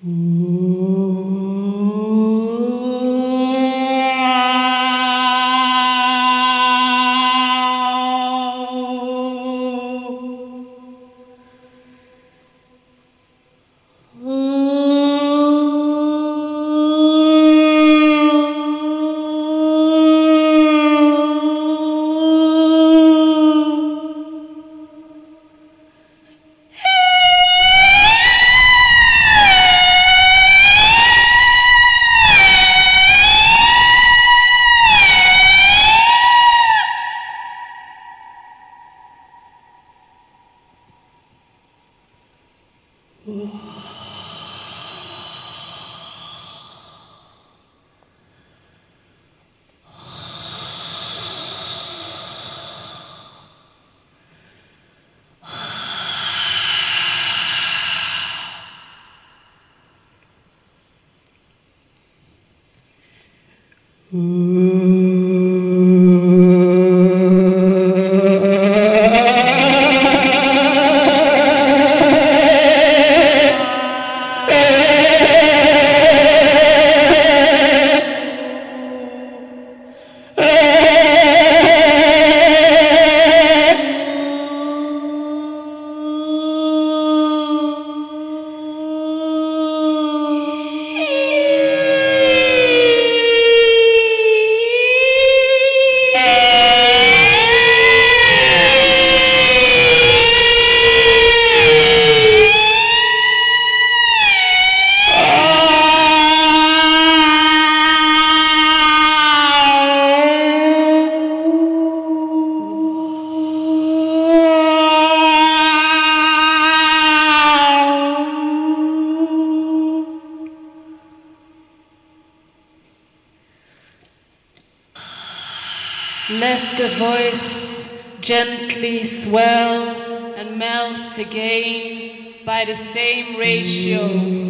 Let the voice gently swell and melt again by the same ratio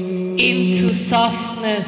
into softness,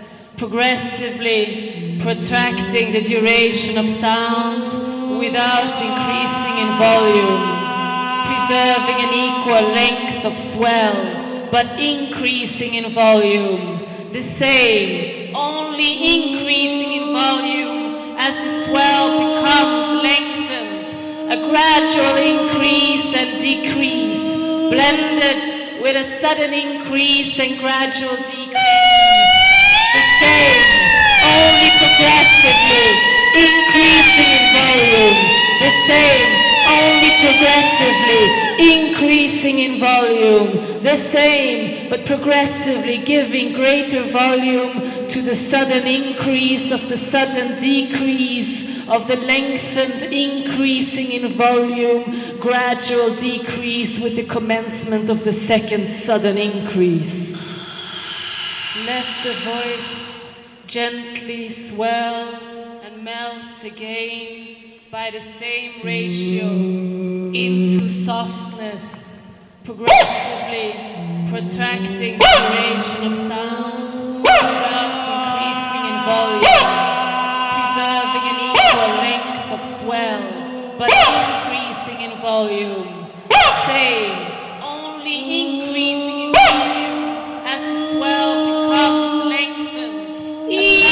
progressively protracting the duration of sound without increasing in volume, preserving an equal length of swell, but increasing in volume, the same, only increasing in volume as the swell becomes lengthened, a gradual increase and decrease, blended with a sudden increase and gradual decrease. The same, only progressively increasing in volume. The same, only progressively increasing in volume. The same, but progressively giving greater volume to the sudden increase of the sudden decrease of the lengthened increasing in volume, gradual decrease with the commencement of the second sudden increase. Let the voice gently swell and melt again by the same ratio into softness, progressively protracting the duration of sound without increasing in volume, preserving an equal length of swell, but increasing in volume. Same, only increasing in volume as the swell becomes lengthened.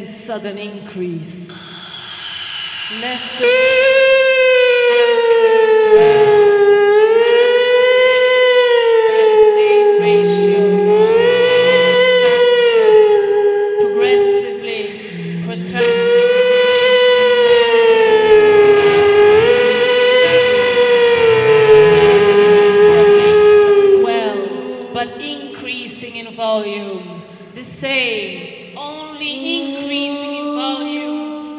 second sudden increase. Let the same ratio progressively protracting. But increasing in volume, the same, only increasing in volume.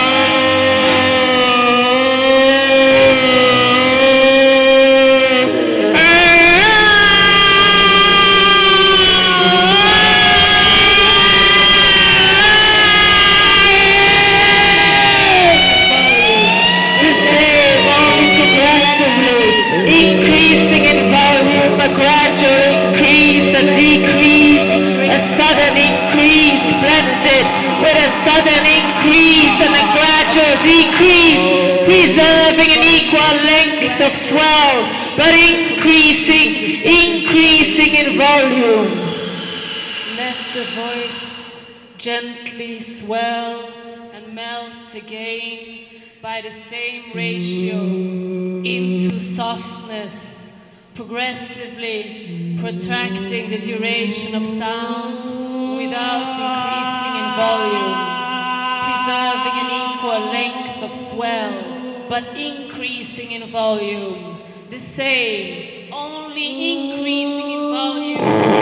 The same, only progressively increasing in volume, a gradual increase, a decrease, a sudden increase, blended with a sudden increase and a gradual decrease, preserving an equal length of swell, but increasing in volume. Let the voice gently swell and melt again by the same ratio into softness, progressively protracting the duration of sound without increasing in volume, preserving an equal length of swell, but increasing in volume, the same, only increasing in volume.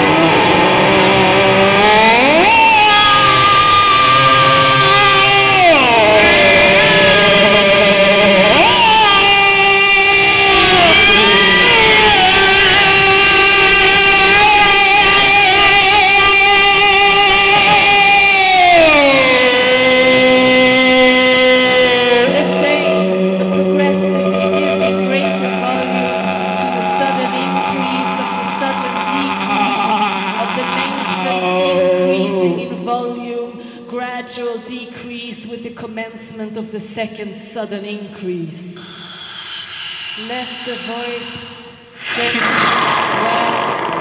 Gradual decrease with the commencement of the second sudden increase. Let the voice gently swell,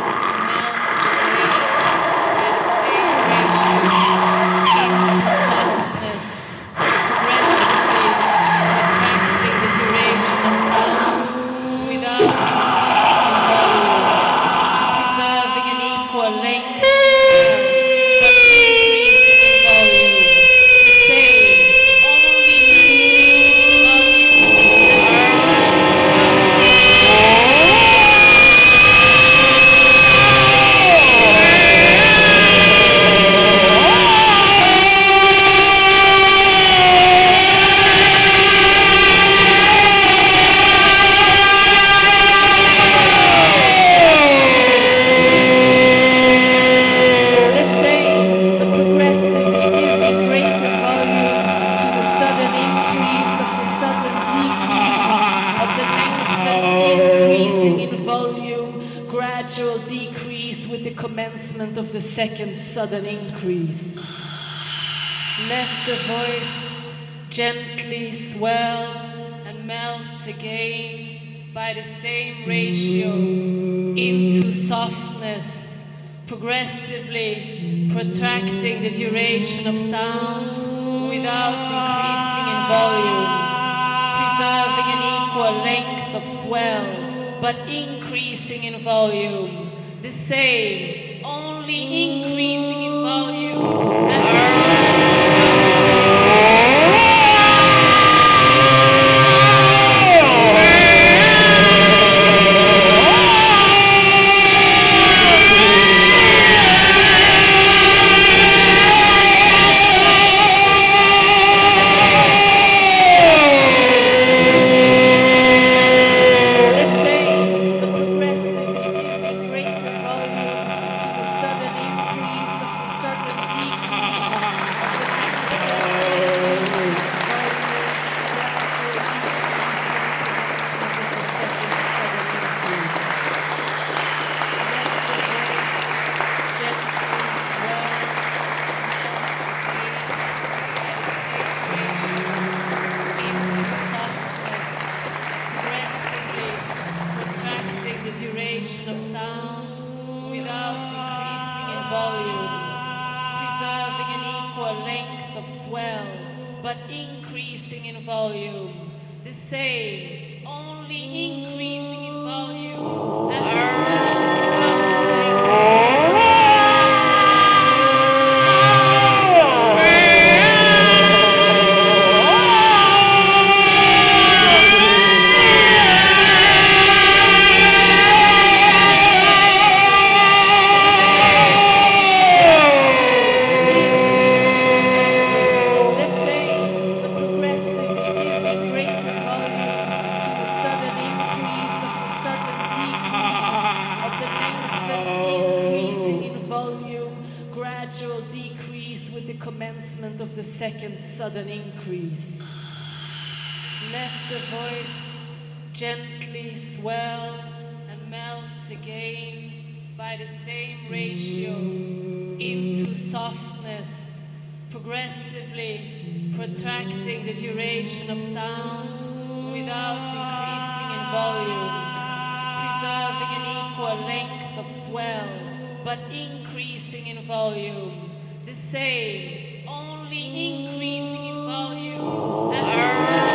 of the second sudden increase. Let the voice gently swell and melt again by the same ratio into softness, progressively protracting the duration of sound without increasing in volume, preserving an equal length of swell, but increasing in volume, the same, only increasing in volume as sudden swell, but increasing in volume. The same, only increasing in volume as the commencement of the second sudden increase. Let the voice gently swell and melt again by the same ratio into softness, progressively protracting the duration of sound without increasing in volume, preserving an equal length of swell, but increasing in volume. The same, only increasing in volume as the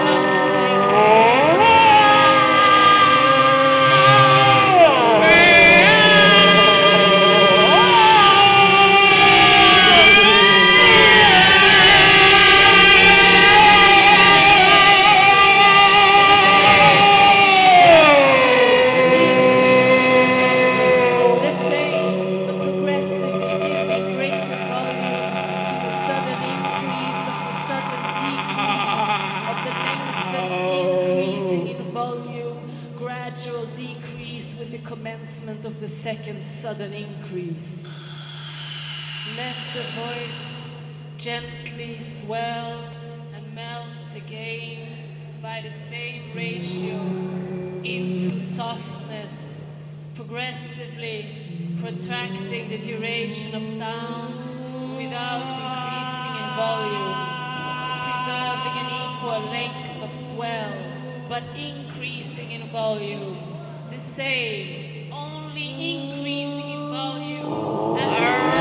commencement of the second sudden increase. Let the voice gently swell and melt again by the same ratio into softness, progressively protracting the duration of sound without increasing in volume, preserving an equal length of swell, but increasing in volume. The same, only increasing in volume as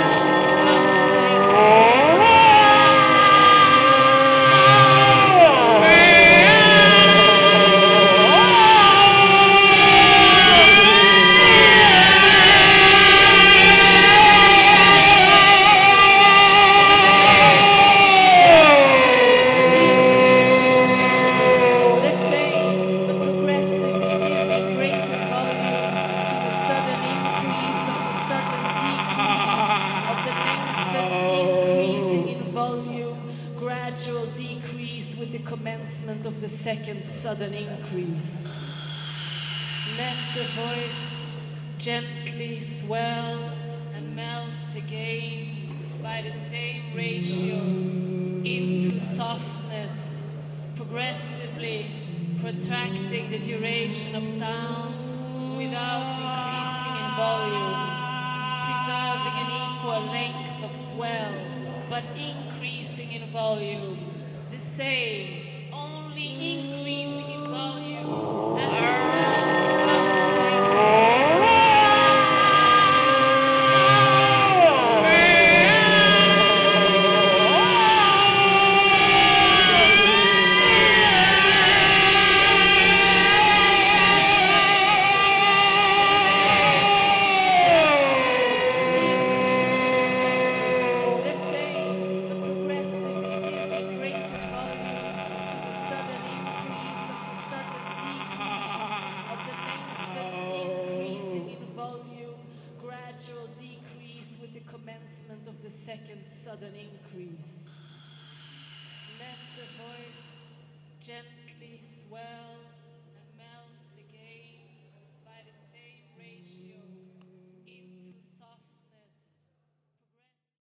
commencement of the second sudden increase. Let the voice gently swell and melt again by the same ratio into softness, progressively protracting the duration of sound without increasing in volume, preserving an equal length of swell, but increasing in volume. The same, only increasing in volume as commencement of the second sudden increase. Let the voice gently swell